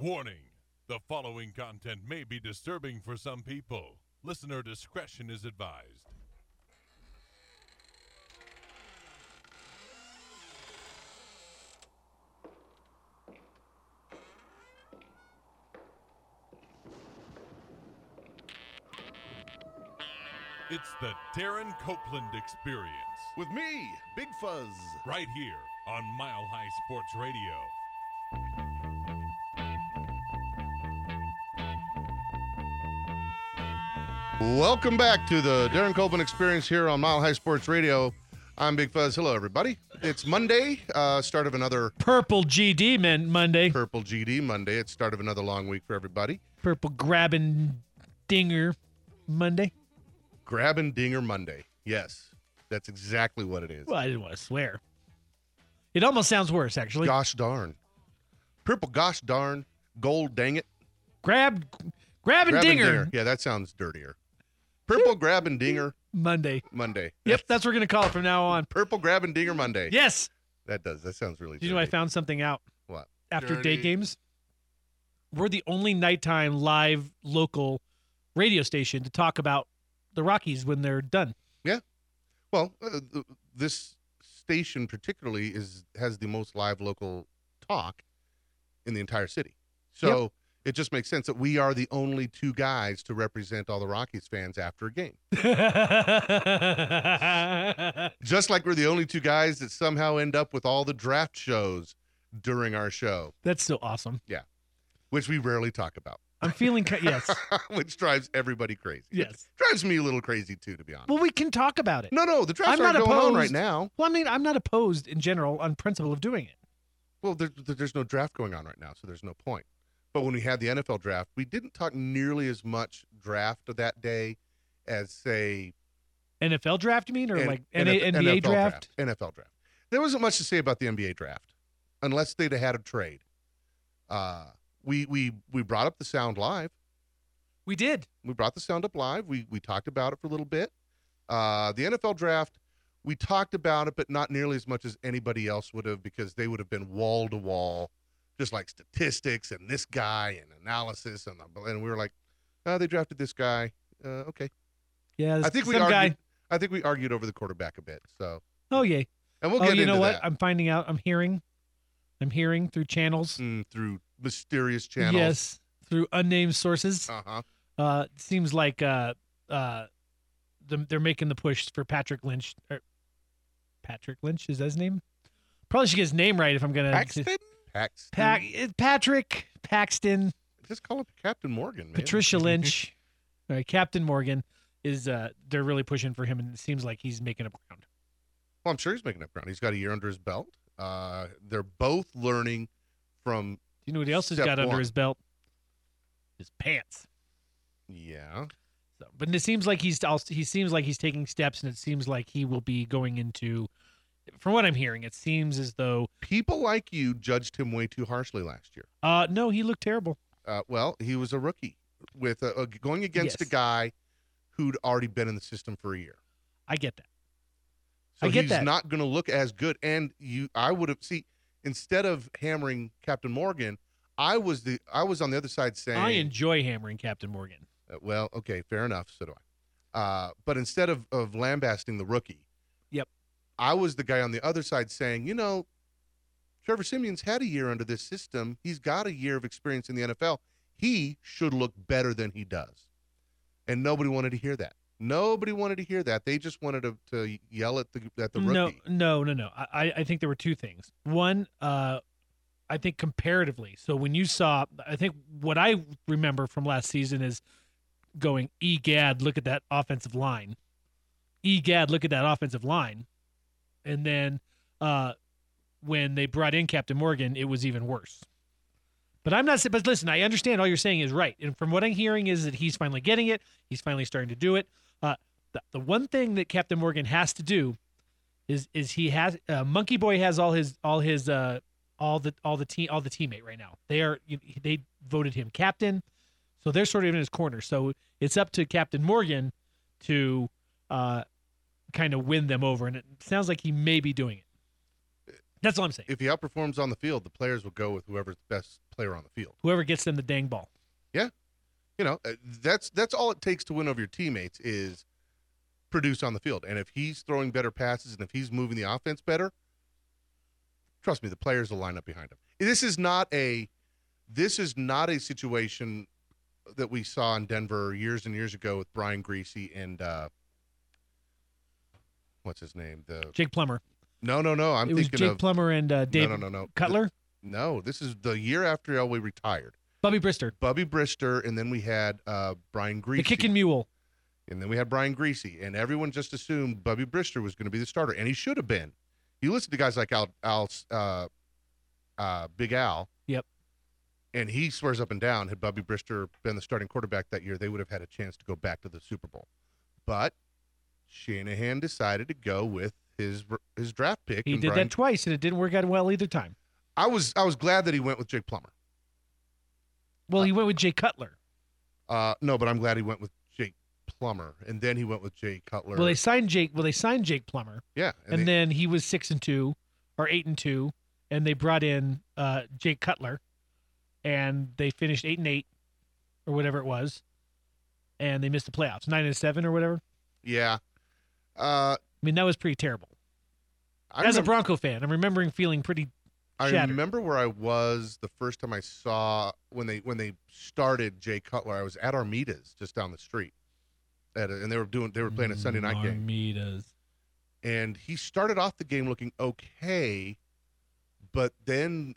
Warning: the following content may be disturbing for some people. Listener discretion is advised. It's the Darren Copeland Experience, With me, Big Fuzz. right here on Mile High Sports Radio. Welcome back to the Darren Copeland Experience here on Mile High Sports Radio. I'm Big Fuzz. Hello, everybody. It's Monday, start of another Purple GD meant Monday. Purple GD Monday. It's start of another long week for everybody. Purple grabbing dinger Monday. Grabbing Dinger Monday. Yes, that's exactly what it is. Well, I didn't want to swear. It almost sounds worse, actually. Gosh darn. Purple gosh darn. Gold dang it. Grabbing Grabbing dinger Yeah, that sounds dirtier. Purple grabbing dinger Monday. Monday. Yep, that's what we're going to call it from now on. Purple grabbing dinger Monday. Yes. That does. That sounds really Do you know I dirty. found something out What? after Dirty. day games? We're the only nighttime live local radio station to talk about the Rockies when they're done. Well, this station particularly has the most live local talk in the entire city. So it just makes sense that we are the only two guys to represent all the Rockies fans after a game. Just like we're the only two guys that somehow end up with all the draft shows during our show, That's so awesome. which we rarely talk about, I'm feeling, yes, which drives everybody crazy. yes. Drives me a little crazy too, to be honest. Well, we can talk about it. No, the drafts I'm not aren't going on right opposed. now. Well, I mean, I'm not opposed in general on principle of doing it. Well, there's no draft going on right now, so there's no point. But when we had the NFL draft, we didn't talk nearly as much draft of that day as, say, NFL draft, you mean, or N- like NFL NBA draft? NFL draft. There wasn't much to say about the NBA draft, unless they'd had a trade. We brought up the sound live. We did. We brought the sound up live. We talked about it for a little bit. The NFL draft, we talked about it, but not nearly as much as anybody else would have, because they would have been wall to wall, just like statistics and this guy and analysis, and we were like, they drafted this guy. Okay. Yeah, I think we some argued. guy. I think we argued over the quarterback a bit. So, Oh, yay. and we'll Oh, get you into know what? that I'm finding out. I'm hearing through channels. through mysterious channels. Yes, through unnamed sources. Uh-huh. It seems like they're making the push for Patrick Lynch. Patrick Lynch, is that his name? Probably should get his name right if I'm gonna. Paxton. Patrick Paxton. Just call him Captain Morgan, man. Patricia Lynch, all right, Captain Morgan is. They're really pushing for him, and it seems like he's making up ground. Well, I'm sure he's making up ground. He's got a year under his belt. They're both learning from. Do you know what else has Step got under one. his belt? His pants. Yeah. So, but it seems like he seems like he's taking steps, and it seems like he will be going into. From what I'm hearing, it seems as though. People like you judged him way too harshly last year. No, he looked terrible. Well, he was a rookie with going against Yes. a guy who'd already been in the system for a year. I get that. So I get he's that. not going to look as good. And I would have instead of hammering Captain Morgan, I was on the other side saying, I enjoy hammering Captain Morgan. well, okay, fair enough. So do I. But instead of lambasting the rookie, Yep. I was the guy on the other side saying, Trevor Simeon's had a year under this system. He's got a year of experience in the NFL. He should look better than he does. And nobody wanted to hear that. Nobody wanted to hear that. They just wanted to yell at the rookie. No. I think there were two things. One, I think comparatively. So when you saw, I think what I remember from last season is going, egad, look at that offensive line. Egad, look at that offensive line. And then when they brought in Captain Morgan, it was even worse. But listen, I understand all you're saying is right. And from what I'm hearing is that he's finally getting it. He's finally starting to do it. The one thing that Captain Morgan has to do is he has Monkey Boy has all the teammate right now. They voted him captain, so they're sort of in his corner. So it's up to Captain Morgan to kind of win them over, and it sounds like he may be doing it. That's all I'm saying. If he outperforms on the field, the players will go with whoever's the best player on the field. Whoever gets them the dang ball. Yeah. That's all it takes to win over your teammates is produce on the field. And if he's throwing better passes and if he's moving the offense better, trust me, the players will line up behind him. This is not a situation that we saw in Denver years and years ago with Brian Griese and what's his name? Jake Plummer. No. I'm It was thinking Jake of Plummer and Dave no. Cutler. No, this is the year after Elway retired. Bubby Brister. And then we had Brian Griese. The kicking mule. And then we had Brian Griese, and everyone just assumed Bubby Brister was going to be the starter, and he should have been. You listen to guys like Big Al. Yep. And he swears up and down, had Bubby Brister been the starting quarterback that year, they would have had a chance to go back to the Super Bowl. But Shanahan decided to go with his draft pick. He did that twice, and it didn't work out well either time. I was glad that he went with Jake Plummer. Well, he went with Jay Cutler. No, but I'm glad he went with Jake Plummer, and then he went with Jay Cutler. Well, they signed Jake Plummer. Yeah, and then he was 6-2 or 8-2, and they brought in Jake Cutler, and they finished 8-8 or whatever it was, and they missed the playoffs, 9-7 or whatever. Yeah, I mean that was pretty terrible. As a Bronco fan, I'm remembering feeling pretty shattered. I remember where I was the first time I saw when they started Jay Cutler. I was at Armida's just down the street, and they were playing a Sunday night game. Armida's. And he started off the game looking okay, but then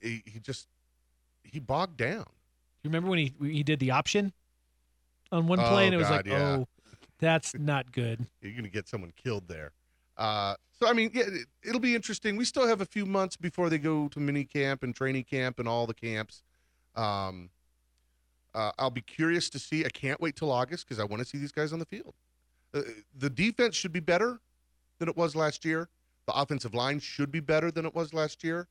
he bogged down. You remember when he did the option on one play, and it was yeah. oh, that's not good. You're going to get someone killed there. So, I mean, yeah, it'll be interesting. We still have a few months before they go to mini camp and training camp and all the camps. I'll be curious to see. I can't wait till August because I want to see these guys on the field. The defense should be better than it was last year. The offensive line should be better than it was last year.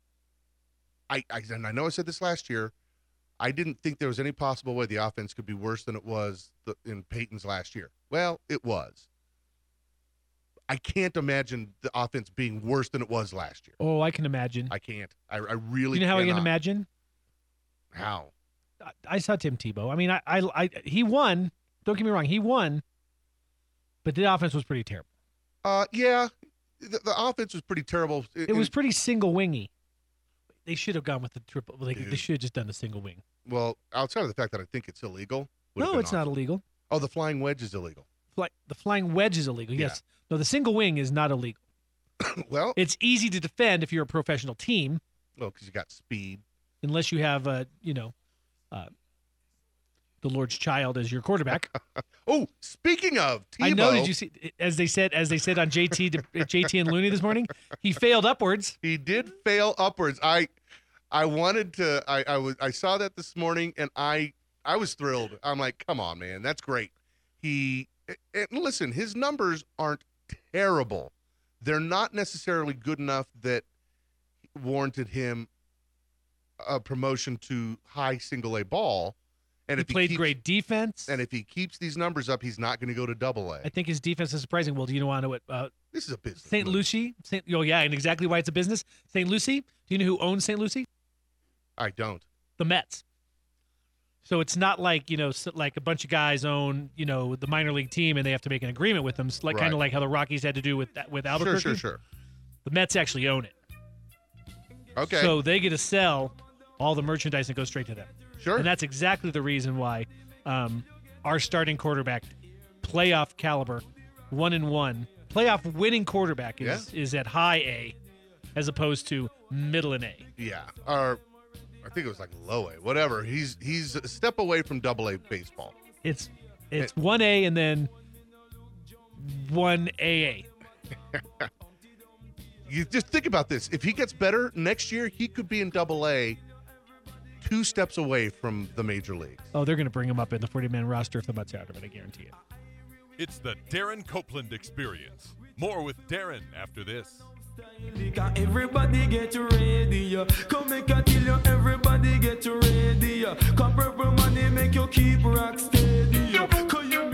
And I know I said this last year. I didn't think there was any possible way the offense could be worse than it was in Peyton's last year. Well, it was. I can't imagine the offense being worse than it was last year. Oh, I can imagine. I can't. I really. You know how cannot. I can imagine? How? I saw Tim Tebow. I mean, he won. Don't get me wrong, he won, but the offense was pretty terrible. Yeah, the offense was pretty terrible. It was pretty single wingy. They should have gone with the triple. They should have just done the single wing. Well, outside of the fact that I think it's illegal. No, it's not illegal. Oh, the flying wedge is illegal. The flying wedge is illegal. Yeah. Yes. No, the single wing is not illegal. Well, it's easy to defend if you're a professional team. Well, because you got speed. Unless you have the Lord's child as your quarterback. Oh, speaking of Tebow, I know. Did you see? As they said on JT and Looney this morning, he failed upwards. He did fail upwards. I wanted to. I saw that this morning, and I was thrilled. I'm like, come on, man, that's great. And listen, his numbers aren't terrible. They're not necessarily good enough that warranted him a promotion to high single A ball. And he played great defense. And if he keeps these numbers up, he's not going to go to double A. I think his defense is surprising. Well, do you want to know what? This is a business. St. Lucie. Oh, yeah, and exactly why it's a business. St. Lucie. Do you know who owns St. Lucie? I don't. The Mets. So it's not like, like a bunch of guys own, the minor league team and they have to make an agreement with them. It's like kind of like how the Rockies had to do with Albuquerque. Sure. The Mets actually own it. Okay. So they get to sell all the merchandise and go straight to them. Sure. And that's exactly the reason why our starting quarterback, playoff caliber, 1-1, playoff winning quarterback is at high A as opposed to middle and A. Yeah. Or I think it was like low A, whatever. He's a step away from double A baseball. It's 1A and then 1AA. You just think about this. If he gets better next year, he could be in double A 2 steps away from the major leagues. Oh, they're going to bring him up in the 40-man roster if the Mets out of it, I guarantee it. It's the Darren Copeland Experience. More with Darren after this. Everybody get ready. Come make I tell you, everybody get ready. Come purple money make you keep rock steady. Cause you